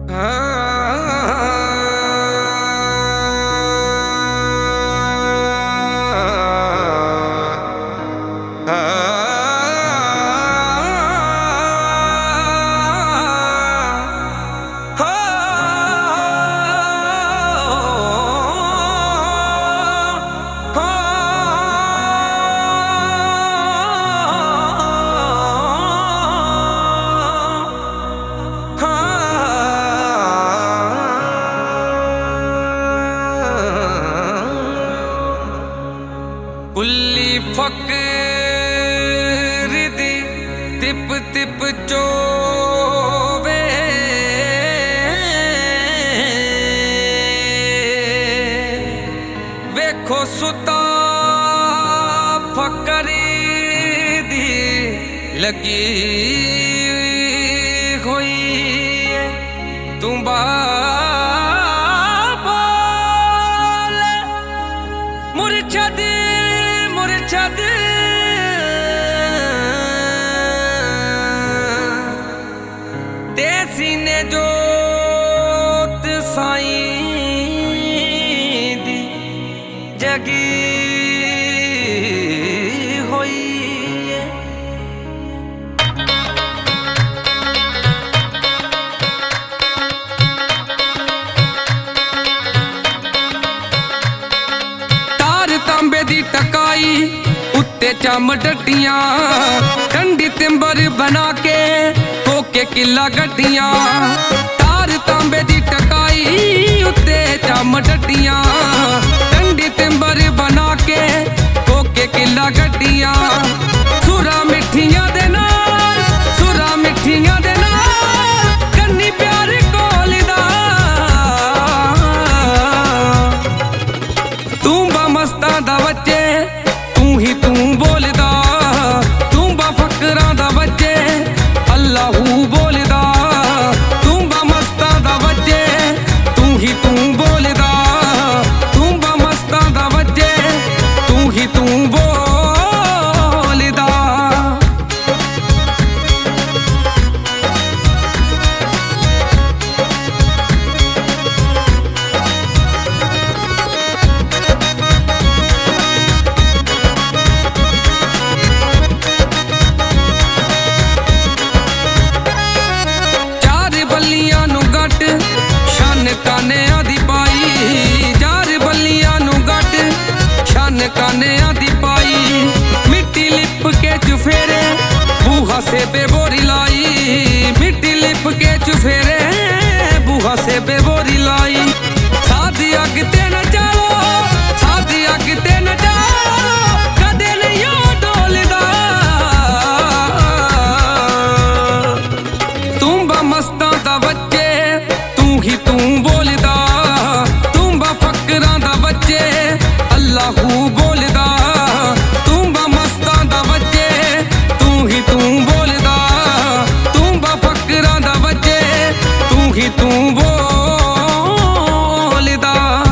कुल्ली फकीर दी tip tip चोवे वेखो सुता फकरी दी लगी हुई तू बोल मुरछद मुरछद ते सीने जोत साईं दी जगी होई तार तांबे दी टकाई उत्ते चम डटियां ठंडी तिंबर बना के कोके किला गड्डियां तार तांबे दी टकाई उत्ते चम डटियां ठंडी तिंबर बना के कोके किला गड्डियां सुरा मिठियां दे नाल सुरा मिठियां दे नाल कन्नी प्यार कोलदा तू बा मस्तां दा बच्चे तू ही तू बोलदा तू बा फकरां दा बच्चे अल्लाहू बोलदा तू बा मस्तां दा बच्चे तू ही तू बोलदा तू बा मस्तां दा बच्चे तू ही तू बोलदा कानियां दी पाई जार बल्लियां नू गट शान कानियां दी पाई मिट्टी लिप के चुफेरे बूहा से बेबोरी लाई मिट्टी लिप के चुफेरे बूहा से बेबोरी लाई सादी अग ते न जाओ सादी अग ते न जाओ कदे नहीं डोलदा तू बा मस्तां दा बच्चे तू ही तू बोलदा तू बा फकरां दा बच्चे अल्लाहू बोलदा तू बा मस्तां दा बच्चे तू ही तू बोलदा तू बा फकरां दा बच्चे तू ही तू बोलदा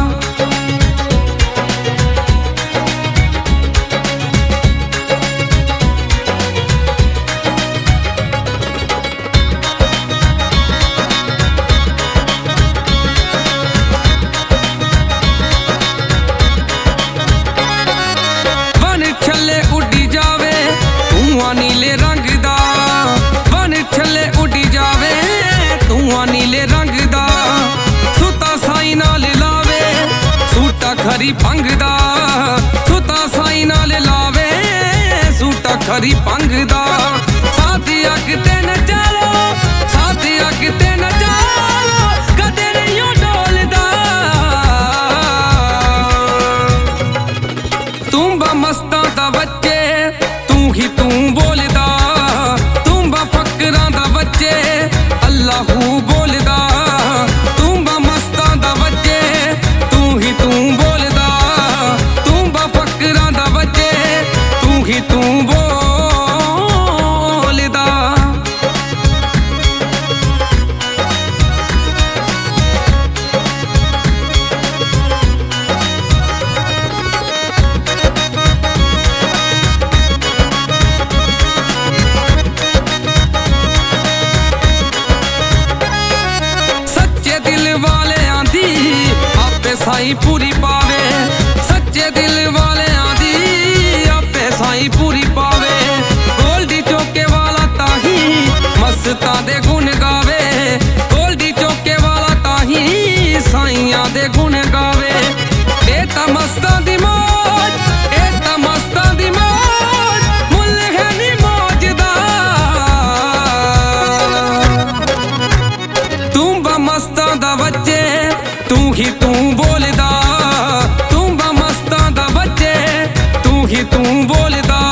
नीले रंग दा वन छले उड़ी जावे धुआं नीले रंग दा सुता साई नाल लावे सूटा खरी पंग दा सुता साई नाल लावे सूटा खरी पंग दा साथी अग ते न चलो साथी अग ते न चलो कदे नहीं डोलदा तू बा मस्तां दा बच्चे तू ही तू बोलदा तू बा फकरां दा बच्चे अल्लाहू बोलदा तू बा मस्तां दा बच्चे तू ही तू बोलदा तू बा फकरां दा बच्चे तू ही तू बोलदा ਸਾਈਂ ਪੂਰੀ ਪਾਵੇ ਸੱਚੇ ਦਿਲ ਵਾਲਿਆਂ ਦੀ ਆਪੇ ਸਾਈਂ ਪੂਰੀ ਪਾਵੇ ਗੋਲਡੀ ਚੌਕੇ ਵਾਲਾ ਤਾਹੀ ਮਸਤਾਂ ਦੇ ਗੁਣ ਗਾਵੇ ਗੋਲਡੀ ਚੌਕੇ ਵਾਲਾ ਤਾਹੀ ਸਾਈਆਂ ਦੇ ਗੁਣ ਗਾਵੇ ਇਹ ਤਾਂ ਮਸਤਾਂ ਦੀ ਮੌਜ ਇਹ ਤਾਂ ਮਸਤਾਂ ਦੀ ਮੌਜ ਮੁੱਲ ਹੈ ਨੀ ਮੌਜ ਦਾ ਤੂੰ ਬਾ ਮਸਤਾਂ ਦਾ ਬੱਚੇ ਤੂੰ ਹੀ ਤੂੰ ਬੋਲਦਾ ਤੂੰ ਬਾ ਮਸਤਾਂ ਦਾ ਬੱਚੇ ਤੂੰ ਹੀ ਤੂੰ ਬੋਲਦਾ